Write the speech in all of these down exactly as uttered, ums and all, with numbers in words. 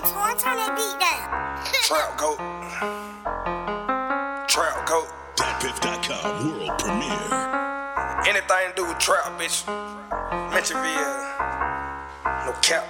Torn, turn that beat down. Trap goat. Trap goat. dot piff dot com world premiere. Anything to do with trap, bitch. Mitchellville. No cap.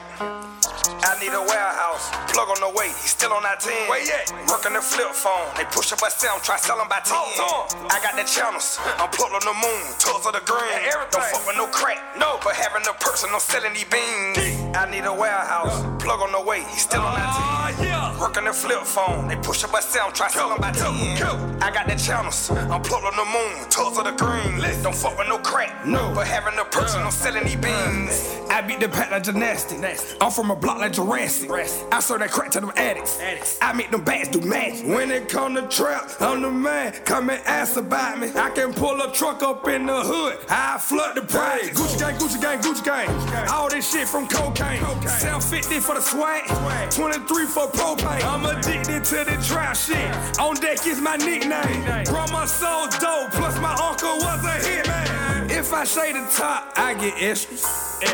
I need a warehouse, plug on the way, he still on that ten. Where you at? Working the flip phone, they push up a sound, try sell them by ten. I got the channels, I'm plugged on the moon, toes of the green. Don't fuck with no crack, no, but having the person, I'm selling these beans. I need a warehouse, plug on the way, he still on that ten. Working the flip phone, they push up a sound, try sell them by ten. I got the channels, I'm plugged on the moon, toes of the green. Don't fuck with no crack, no, but having the person, I'm selling these beans. I beat the pack like gymnastics. I'm from a block like Jurassic. I serve that crack to them addicts. I make them bats do magic. When it come to trap, I'm the man. Come and ask about me. I can pull a truck up in the hood. I flood the price. Gucci gang, Gucci gang, Gucci gang. All this shit from cocaine. seven fifty for the swag. twenty-three for propane. I'm addicted to the trap shit. On deck is my nickname. Bro, my soul dope. Plus my uncle was a hitman. If I say the top, I get extras.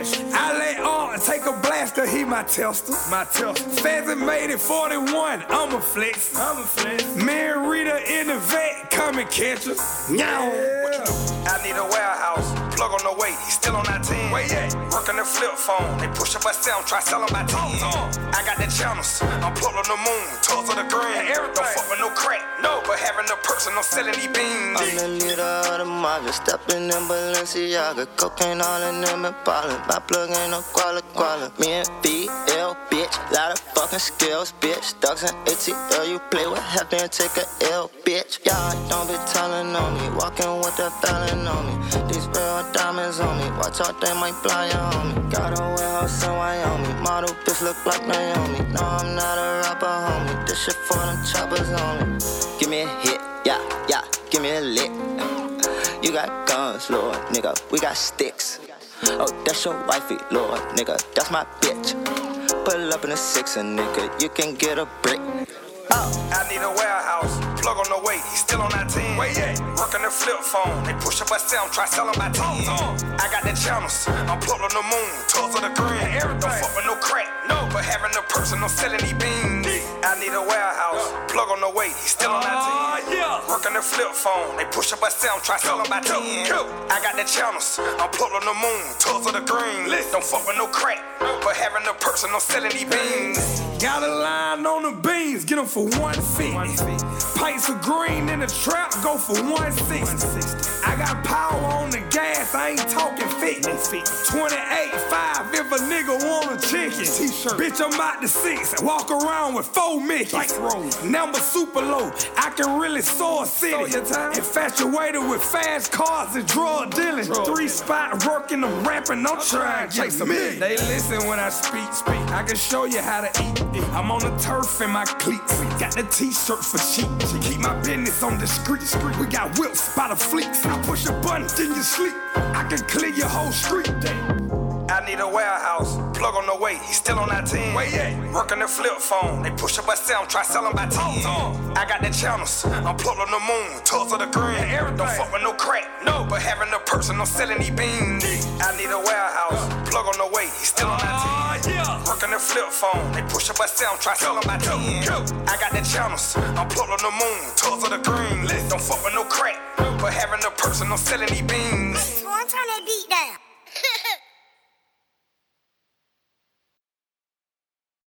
I lay on and take a blast, cause he my tester. My tester. Fezzy made it forty-one, I'm a flex. I'm a flex. Me and Rita in the vet, come and catch us. Now. I need a warehouse, plug on the way, he still on that ten. Where you at? Working the flip phone, they push up a sound, try sell them by ten. I got the channels, I'm plugged on the moon, toes of the green. Don't fuck with no crack, no, but having the person, I'm selling these beans. I'm the leader of the mafia, stepping in Balenciaga, cocaine all in them and ballin'. My plug ain't no quala quala. Me and B L, bitch, lot of fucking skills, bitch. Dogs and A T L, you play with hefty and take a L, bitch. Y'all don't be telling on me, walking with the felon on me. These real diamonds on me, watch out, they might blind you on me. Got a warehouse in Wyoming, model bitch look like Naomi. No, I'm not a rapper, homie, this shit for them choppers on me. Give me a hit, yeah, yeah, give me a lick. You got guns, Lord, nigga, we got sticks. Oh, that's your wifey, Lord, nigga, that's my bitch. Pull up in a sixer, nigga, you can get a brick. Oh. I need a warehouse, plug on the way, he still on that ten. Where you at? Working the flip phone, they push up a sound, try sell them by ten. I got the channels, I'm plugged on the moon, toes of the green. Don't fuck with no crack, no, but having the person, I'm selling these beans. I need a warehouse, plug on the way, he still on that ten. Working the flip phone, they push up a sound, try sell them by ten. I got the channels, I'm plugged on the moon, toes of the green. Don't fuck with no crack, but having the person, I'm selling these beans. Got a line on the beans, get them for one fifty. Pints of green in the trap, go for one sixty. I got power on the gas, I ain't talking fitness. twenty-eight five if a nigga want a chicken. T-shirt. Bitch, I'm out the six, walk around with four Mickeys. Number super low, I can really soar a city. Infatuated with fast cars and drug dealing. Three spot working, I'm rapping, I'm trying to chase a million. They listen when I speak, speak. I can show you how to eat. I'm on the turf in my cleats. Got the t-shirt for cheap. Keep my business on the street. We got whips by the fleets. I push a button, then you sleep. I can clear your whole street. I need a warehouse, plug on the way, he still on that ten. Where you at? Working the flip phone, they push up a sound, try sell them by ten. I got the channels, I'm plugged on the moon, toes of the green. Don't fuck with no crack, no, but having the person, I'm selling these beans. I need a warehouse, plug on the way, he still on that ten. Working the flip phone, they push up a sound, try sell them by ten. I got the channels, I'm plugged on the moon, toes of the green. Don't fuck with no crack, but having the person, I'm selling these beans. Torn, turn that beat down.